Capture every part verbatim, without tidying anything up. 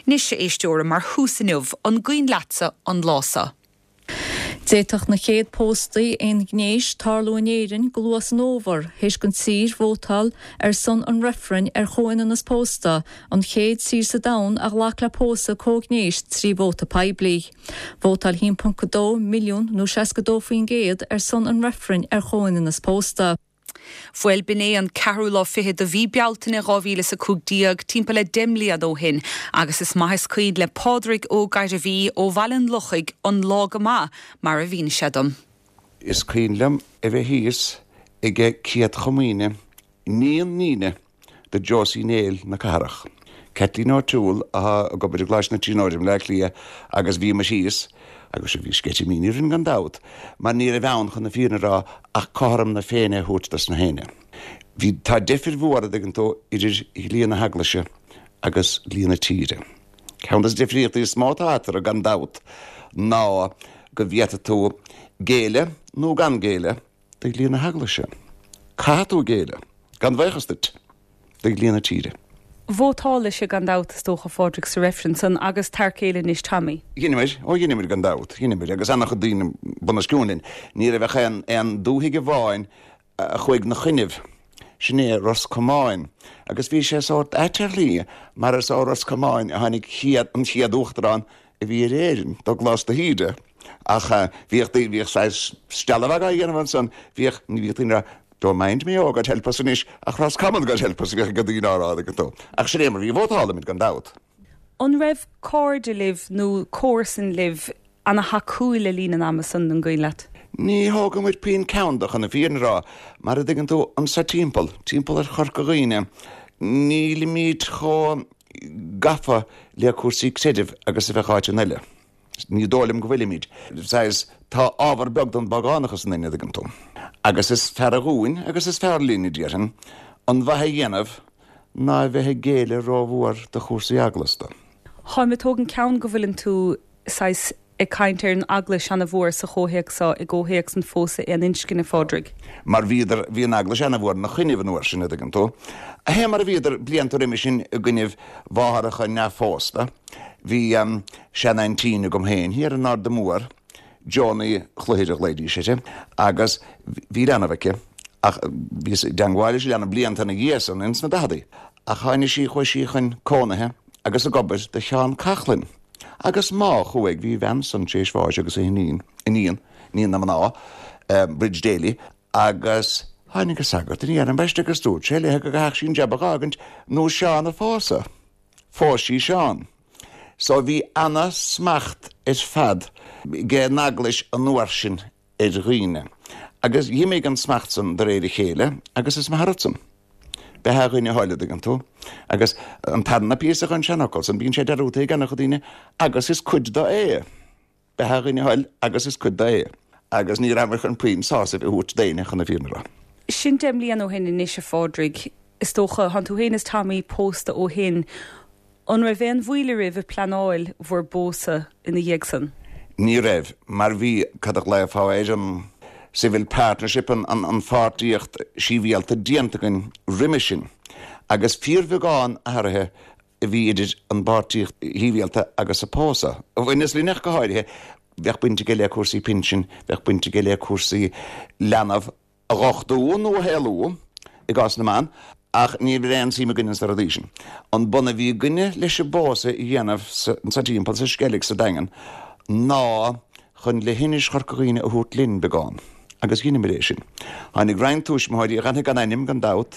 Nis sé éisteoir mar húsanniuh an gcuin leatsa an lása. Déitach na chéad póstaí ein gnéis tarlóinéirin go luas an óvar, héis gon sír vótal ar son an referen ar choin an as pósta, an chéad sír sa daun ag lach le pósta cógnéis trí vóta paibli. Vótal hín punca dó milliún nó seaca dó faoin géad ar son an referen ar choin an as pósta. Fuil biné an carú lá fihe do bhí bealtainna ráhíle sa cúgdíag timp le dimliad ó hin, agus is maithas cuid le Pádraig ó gaidir bhí ó bhalan lochaig an lága má mar a bhín sedum. Is cuinlam a bheith híos ige ciad chomíine níon níine de Josie Néil na carach. Cetlí ná túl a gobar a gláis na tínóidim le lia agus bhí mar híos agus bhí sketchi míníir an gandát, mar ní a bheann chun na fína rá ach cáram na féine hútas na héine. Bhí tá defir bhór ag an tó idir líana haglaise agus líana tíre. Ceantas defriíocht is smátátar a gandát ná go bhíata tú géile nó gan géile de líana haglaise. Catú géile, gan bhaithastit de líana tíre. Vótála sé gandát tócha Pádraig sa referensan agus tarcéile níos tamí. Ghinimir, ó ghinimir gandát, ghinimir, agus annach a dtíine buna sciúnin, ní a bheith an, an dúhiige bháin a chuig na chuineh, sinné ros comáin, agus bhí sé sort eiterlí, mar is á ros comáin a hanig chiad an chiad úchtarán a bhí réirin, do glás de híide. Ach, bhíoch dí, bhíoch sais stellavag a dhéanamhan san, bhíoch ní bhíoch tína do mind me og at help us inis ach ras common got help us get the ár a go. Ach sé mar bhí bhótála mit gandát. An raibh cóide liv nó cósan liv anna hacúile lína amasan an gcuin leat. Ní hága muid pín countach an a bhíon rá, mar a digan tú an sa timppel, timppel ar chorcaghine. Ní li míid chó gafa le cuasaí cséidih agus a bheith cháite neile. Ní dólim go bhfuil míid. Sais tá ábhar beag don bagánachas na digan tú. Agus is fer a gúin, agus is fer lína díran, an bhathe dhéanamh ná bheitthe géile rábhúar de chósaí aglasta. Tá me tógan ceann go bhfuiln tú sais ag caintear an aglas anna bhór sa chóhéagsá i ggóhéags an fósa an inscinna Pádraig. Mar bhíidir bhí an aglas anna bhór na chuineh an uair sin an tú. A hé mar a bhíidir blianta riimi sin a gcuineh bhátharacha ne fósta, hí um, seannaintíine gom héin, hir an ard de mór, Johnny chluhéidir léidí séte, agus bhí anna bheice, ach bhí deangháile sí anna blianta na ghéasan ins na dadaí, ach chaine sí chuir sí chun cónathe agus a gobar de chean cachlinn. Agus má chuig bhí bhean san sééis bháis agus é níon, iníon, níon na maná, um, Bridge Daily, agus hánig go sagart, ní an beiste agus dúr, sé lethe go gaach sín jabach agant nó seán a fása. Fásí seán. So bhí anna smacht is fad ge naglis an nuair sin ar riine. Agus dhí méid an smacht san de réidir chéile, agus is mahartsan. Bethe chuoine háile an tú, agus an tanna píosa chun seanachil san bíonn sé darúta gan go dtíine, agus is cuid do é. Bethe chuoine háil agus is cuid do é. Agus ní ramar chun puoin sása bh út déine chun na fíornará. Sin demlíon ó hin in níos Pádraig, is tócha han tú héananas tamí pósta ó hin, an ra bhéan bhuiile rih planáil bhór bósa ina dhéagsan. Ní raibh, mar bhí cadach le fáid an civil partnership an, an, an fátíocht síbhíalta diantacin riime sin, agus fíormheáin athrathe a bhí idir an bátíocht híbhíalta agus a pósa. A bhfuinas líneach go háirithe, bheith buinte go le cuasaí pinsin, bheith buinte go le cuasaí leanamh a rochtú nó a healú i gás na man, ach ní réan sí me gynnas ar a dísin. An buna bhí gynne leis a bósa i dhéanamh sa tímpel sa skellig sa dagan, ná chun le hinis chorcaghine a hút linn begáin. Agus gine méréis sin. Hánig rein túis mo háidí ganna gan ainim gan dát,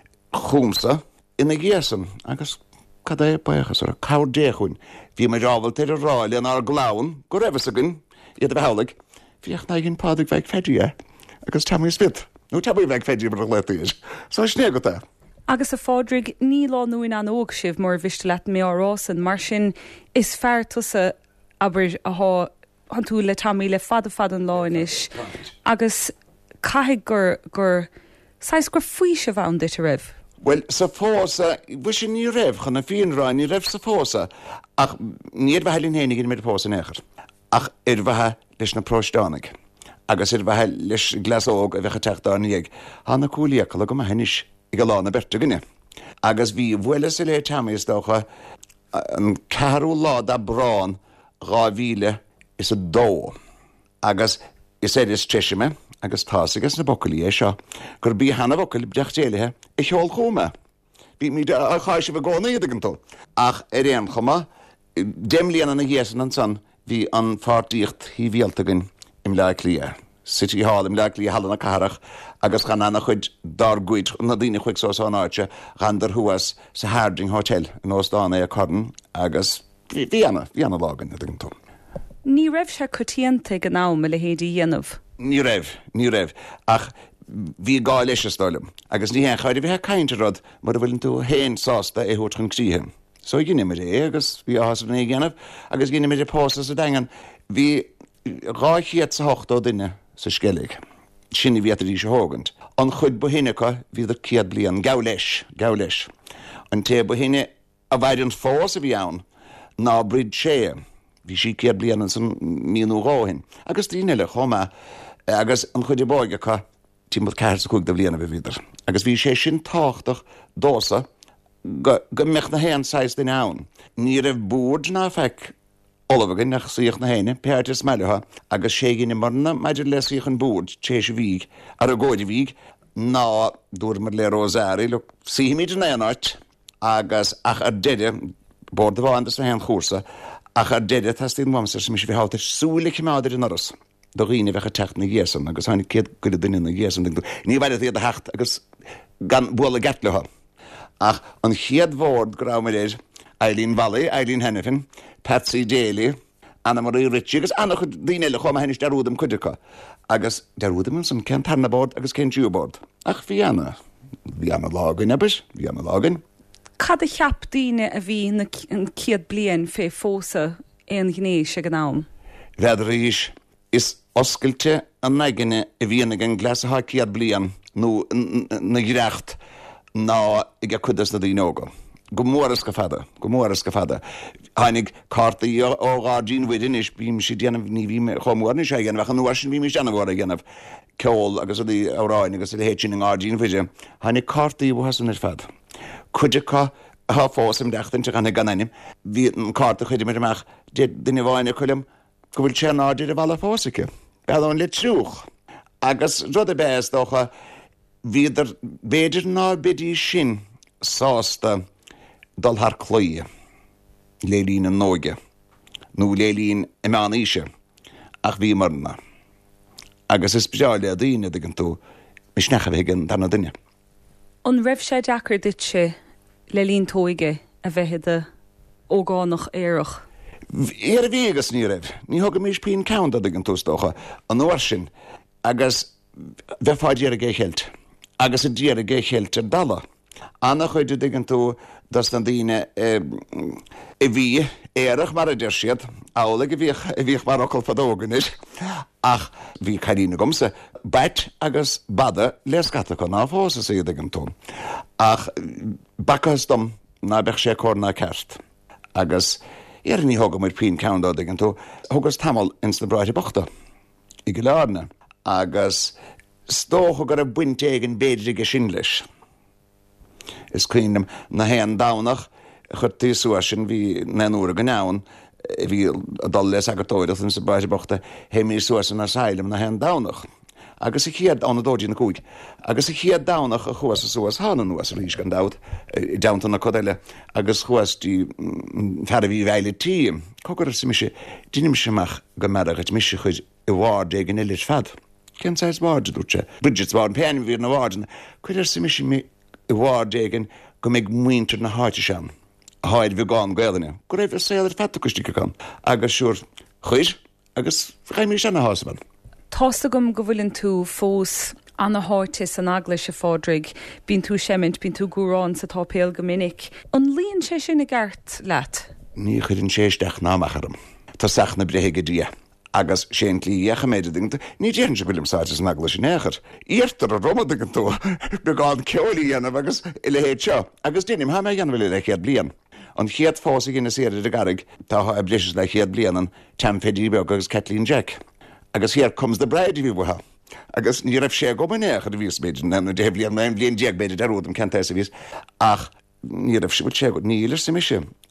chúmsa ina ggéasan, agus cad é baiachas ar a cáir déchuin. Bhí me rábhal teir a ráile an ar gláin, go raibh agin, iad a bheithlig, bhíoch na gin Pádraig bheith fedí agus tamí spit. Nú tabí bheith fedí bar a letíis. So sné go tá. Agus a Pádraig ní lá nuin an óg sibh mar bhiste leat mé árásan, mar sin is fear tusa aber a há han tú le tamí le fada fad an láinis, agus caiigh gur gur sais gur faoi se bhain dit a raibh. Well, sa fósa, bhui sin ní raibh chun na fíon rá, ní raibh sa fósa, ach níor bheith linn hénig in mé fósa nechar. Ach ir bheithe leis na próistánig, agus ir bheithe leis glasóg a bheitcha teachtáníag, hána cúlíacail go ma henis i go lána berta gine. Agus bhí bhfuile sa le tamí is dócha an carú lá a brán gá bhíle is a dó. Agus is é is triisiime agus tásagus na bocalí é seo, gur bí hena bocail breach déalathe i cheol chuma. Bí mí a cháise bh gána iad agantó. Ach ar réon chuma, déimlíana na ghéasan an san, hí an fátíocht hí bhéaltagan im le clia. City Hall im le clia hallan na carach, agus gan anna chuid dar guid na dtíine chuig sós an áite, gan dar thuas sa Harding Hotel in Ostána a Cordan, agus bhí anna, bhí anna lágan iad agantó. Ní raibh se cotíanta gan ná me le héadí dhéanamh. Ní raibh, ní raibh, ach bhí gá leis stálim, agus ní hen chuidir bhí caiinte rud mar a bhfuiln tú héin sásta é thuirt chun críhe. So gine me é, agus bhí áhasar na ghéanamh, agus gine me é póstas a dagan, bhí ráchiad sa hochtó duine sa skellig. Sinni bhí í se hógant. An chud buhinnecha bhí ar ciad blian, gá leis, gá leis. An té buhinne a bhaid an fós a bhí ann, ná brid sé. Bhí sí ciad blian an san míú ráhin. Agus tíine le choma, agus an chud bóigecha tí mod ceir sa chuig da bliana bh vidar. Agus bhí sé sin táchtach dósa go mecht na héan sais den ann. Ní raibh búrd ná feic olavagan nach síoch na héine, peart is meilitha, agus sé gine marna meidir le síoch an búrd, téis víg, ar a góide víg, ná dúr mar le rosári, lu sí míidir na anart, agus ach ar deide, bord a bháin sa héan chósa, ach ar deide tas tín mamsar sem is bhí hátar súla cimáidir in aras. Do riine bhecha techt na ghéasan, agus hána céad gud duine na ghéasan. Ní bhaid iad a hecht, agus gan bhla getleha. Ach, an chiad bhórd grá mar éis, Eileen Valley, Eileen Hennefin, Patsy Daly, Anna Marie Ritchie, agus anna chud daine le chuma hennis derúdam chuidecha. Agus derúdam san cén tarna bord, agus cén djúbord. Ach, bhí anna. Bhí anna lágan ebis, bhí anna lágan. Cad a cheap daine a bhí an ciad blian fé fósa éon gnéis a gnám? Bheidir is is oscailte an naigine a bhíana gan glasatha ciad blian nó na ghireacht ná ag a chudas na dínóga. Go móras go fada, go móras go fada. Hánig cartaí ó gádín bhuiidir is bím si déanamh ní bhí chomórna sé ghéanamh, ach an nuair sin bhí mis anamhór a ghéanamh ceol agus a dí áráin agus a héitsin an gádín bhuiide. Hánig cartaí bhuasan ar fad. Chuidecha há fósam deachtain te ganna ganainim, bhí an carta chuidir mar amach duine bháinna chuilim go bhfuil sé náidir a bhela fósacha. Beadán le trúch. Agus rud a béas dócha bhíidir béidir ná bidí sin sásta dal haar cloie, lélín an nóige, nó lélín im aníise, ach bhí marna. Agus is beáile a dtíine digan tú, mis necha bhégan darna duine. An raibh sé deacar dit sé le lín tóige a bheitide ógánach éireach. Éar a bhégas ní raibh, ní thugam mís pín count a digan tústócha, an nóir sin, agus bheith fáid ar a géchelt, agus a díar a géchelt ar dala. Anna chuide digan tú das na dtíine i bhí éireach mar a deir siad, ála go bhíoh mar ocail fadógan is, ach bhí cailína gomsa, bait agus bada les gata chu ná fósa sé digan tú. Ach bacchas dom ná bheith sé córna ceart, agus ar ní thugam mar pín count digan tú, thugus tamil ins na braide bochta, i go learna, agus stócha gur a buint éigen béidir sin leis. Is clínam na héan dánach chud tíosúa sin bhí na núra go neann bhí a dal leis agatóireach in sa braide bochta héimí suasan ar sailm na héan dánach. Agus i chiad anna dóidí na cúig. Agus i chiad dánach a chuas a suas hána nuas a rís gan dát i dánta na codeile agus chuas tí fer a bhí bheile tí. Cogur sa mise dínim semach go merach mise chuid i bhard ag an ilis fad. Cén sais bhard dúte. Bridget bhard pean bhír na bhardan. Cuidir sa mise mi i bhard éigen go méid muintir na háite sean. A háid bhí gáin gaiilena. Go raibh séidir fetacustícha gan. Agus siúr chuir agus chaimí se na hásaban. Tásta gom go bhfuilinn tú fós anna háirtis an agla se fádrig, bín tú semint, bín tú gúrán sa tápéal go minic. An líon sé sin na gart leat? Ní chuidann séisteach námachadam. Tá seach na brethe go dia. Agus sé líocha méidir dinta, ní déan se bhfuilm sáitis an agla sin éair. Íartar a roma digan tú, be gáin ceolaí dhéanamh agus i le héad seo. Agus dénim ha mé dhéanamh le chéad blian. An chéad fósa gine séidir a garig, tá a blisis le chéad blianan, Tam Fedíbe agus Kathleen Jack. Agus here comes the bride bhí butha. Agus ní raibh sé go manéach a bhís méidir, na dé blian na blion Jack beidir darúdam cantáis a bhís. Ach, ní raibh sé sé go nílir sa mise.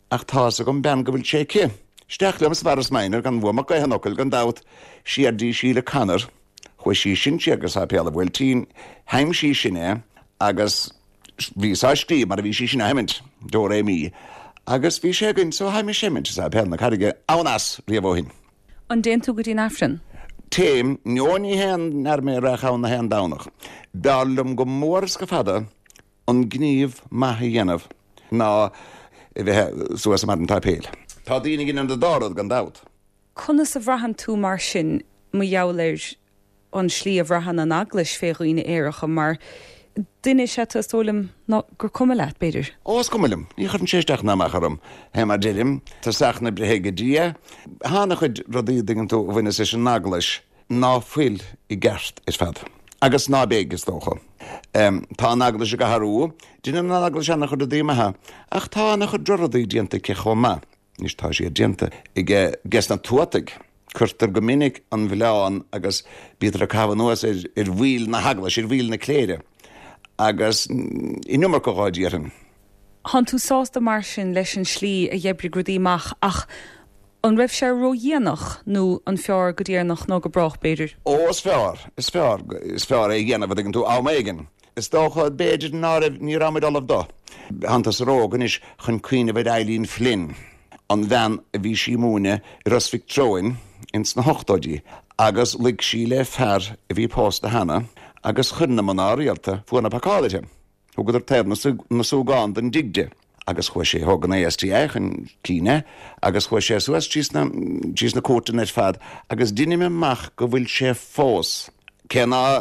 ach tá sa gom ben go bhfuil sé cí. Steach lemas bharas mainar gan bhua go hanocil gan dat siar dí síle canar, chu sí sin si agus a peala bhfuil tí heim sí sinné agus bhí sáistí mar a bhí sí sin haimint dó ré mí. Agus bhí sé ginn so haimi sémint sa pealna carige ánas riamhóhin. An déan tú go dtí nafrin? Téim, neoní hen ar mé rachán na hen dánach. Bellum go mórs go fada an gníomh maithe dhéanamh ná bheith suas mar an tapéil. Tá daoine gin an de dárad gan dat. Chuna sa bhrahan tú mar sin mu jaabléir an slí a bhrahan an aglas féghine éirecha mar duine sé tólam ná gur cum leat beidir. Os cumlim, ní chun séisteach na macharm. He mar dilim, tá sachna brehéige dia, hána chud rodí dingan tú bhaine sé an aglas ná fuil i gert is fad. Agus ná béig is tócha. Um, tá an aglas go harú, duine an aglas anna chud a dtíimethe, ach tá anna chud drorodí dianta ce chomma. Nis tá sé dianta i ges na tuataig. Curtar go minic an bhleáin agus bítar a cabhan nuas ar bhíl na haglas, ar bhíl na cléire. Agus i numar go gáidíarn. Han tú sásta mar sin leis an slí a dhébre grudíach ach an raibh sé roihéanach nó an fear go dtíarnach nó go brach beidir. Ó, is fear, is fear, is fear é dhéanamh dgan tú á méigen. Is dócha beidir ná raibh ní ramid alamh dó. Hantas rógan is chun cuioine bheith Eileen Flynn. An bhean a bhí sí múne ras Victroin ins na hochtóidí, agus lig sí le fear a bhí pósta hana, agus chunna man áíalta fuanna pacáide. Thugad ar teir na súgáin den digde. Agus chu sé thugan na S T A an cíine, agus chu sé suas tís na cótain ar fad, agus duine me mach go bhfuil sé fós. Cena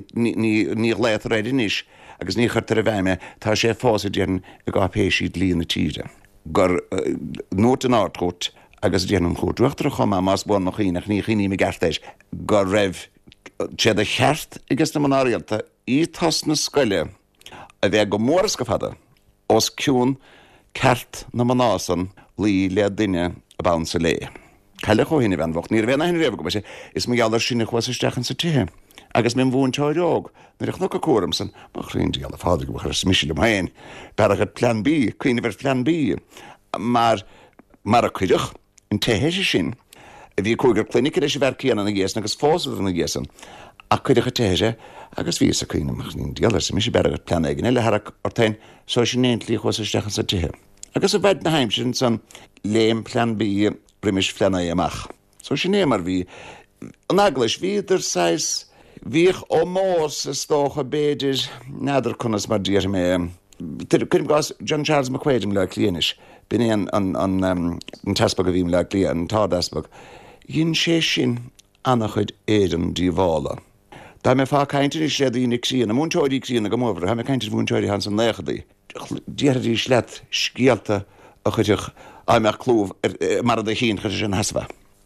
ní léit réidir níos, agus ní chutar a bheime, tá sé fós a déan a gá péisiad líon na tíide. Gur nót an áirtút agus déanam chódruachtar a chumá más buin nach chéach ní chiní me gartéis, gur raibh séad a cheart agus na manáíalta í tas na scoile a bheith go móras go fada os ciún ceart na manásan lí le duine a bán sa lé. Caile cho hinna bheanhacht, níor bhéna hinna réh go sé is mo geallar sinna chuasaisteachchan sa tithe. Agus minn bhún teoireog, nuach nó go cuaram san, má chrín díal a fáda go chuir smiisiil am hain, bearach plan B, cuioine bhar plan B, mar mar a cuideach in téhéise sin, a bhí cúgur clinic éis bhar cíanana na ggéasan agus fósal na ggéasan, a cuideach a téhéise agus bhí a cuioine mar chrín díal a smiisiil bearach plan éigen, eile harach ortain so sin néintlí chuasaisteachchan sa tithe. Agus a bheith na haimsin san léim plan B rimis fleanna amach. So sin é mar bhí an aglas bhíidir sais Vích ó mós is tócha béidir nádar chunas mar díir mé. Cuim gás John Charles McQuaid le líanais, bin é an an tespag a bhím le lí an tádespag. Dhin sé sin annach chud éan díomhála. Tá mé fá caiintir is sé dtíine críanna, múnteoirí críanna go mór, ha mé caiintir múnteoirí han san léchadaí. Díirí sleat scialta a chuideach aimmeach clúh mar a hín chuidir sin hasfa.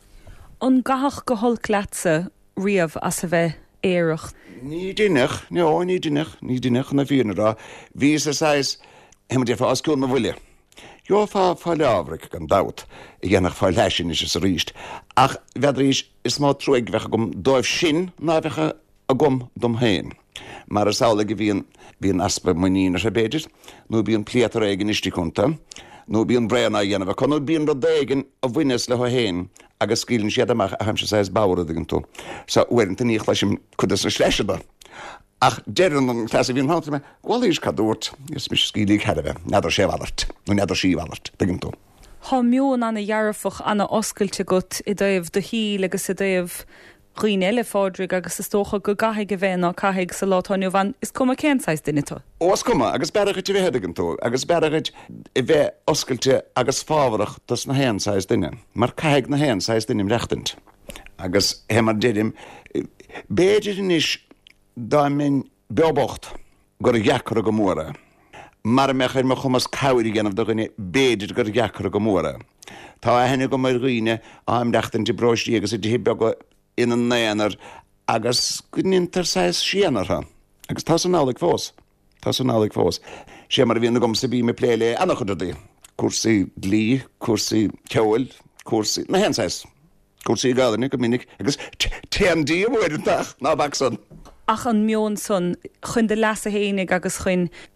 An gahach go hol clatsa riamh as a bheith éireach. Ní duineach, nó ní duineach, ní duineach na bhíonna rá, bhí sa sais heimime dé fá ascún na bhuiile. Jo fá fá leabhraigh gan dat, i dhéanach fá leisin is is a ríist. Ach bheadrís is má troig bhecha gom dóibh sin ná bhecha a gom dom héin. Mar a saola go bhíon bhíon aspa muína a béidir, nó bhíon pliatar éigen istí chunta, nó bhíon breanna dhéanamh, chu nó bhíon rud éigen a bhuiines le héin, agus scílann siad amach a haimse sais bára dgan tú. Sa uirnta ní chleisim chudas na sleiseba. Ach dean an clas a bhíon háta me, bhil ís cadúirt, is mis scílíigh headabh, neidir sé bhallart, nó neidir sí bhallart, dgan tú. Tá miún anna dhearfach anna oscailte gut i dtaobh do hí agus i dtaobh Rhaoin eile fádraigh agus is tócha go gaithe go bhéin á caiigh sa látáinú bhain is cuma céanáis duine tú. Os cuma, agus bearachid i bheith an tú, agus bearachid i bheith oscailte agus fábharach dos na héanáis duine, mar caiigh na héanáis duine rechtant. Agus hemar déidim, béidir is dá min beobacht gur gheachar go móra. Mar mechar me chumas cairí ganmh do gine béidir gur gheachar go móra. Tá a henne go mar roiine am rechtan de broistí agus i d hibbe go in an néanar agus gnintar sais sianarha. Agus tá san nálaigh fós. Tá san nálaigh fós. Sé mar bhíonna gom sa bí me pléile annach chudaí. Cuasaí dlí, cuasaí ceil, cuasaí na héanáis. Cuasaí gádainna go minic agus téandí bhfuidir nach ná bach son. Ach an mion son chun de las a hénig agus chun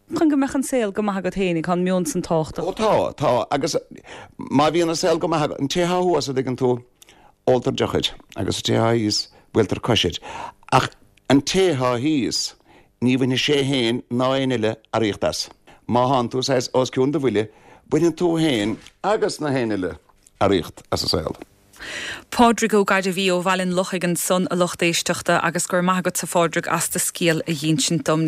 chun go mechan saoil go maithagad hénig chun mion san táachta. Ó tá tá agus má bhíon saoil go maithagad an téthúas a d an tú ótar dechuid agus téthíos bhfuiltar cosisiid. Ach an tétha híos ní bhaine sé héin ná éile a riachtas. Má han tú sais os ciún do bhuiile, buinn tú héin agus na héile a riacht as a saoil. Pádraig ó gaidir bhí ó bhhailinn lochaig an son a lochtéisteachta agus gur maithagad sa fádraig as de scéal a dhéint sin dom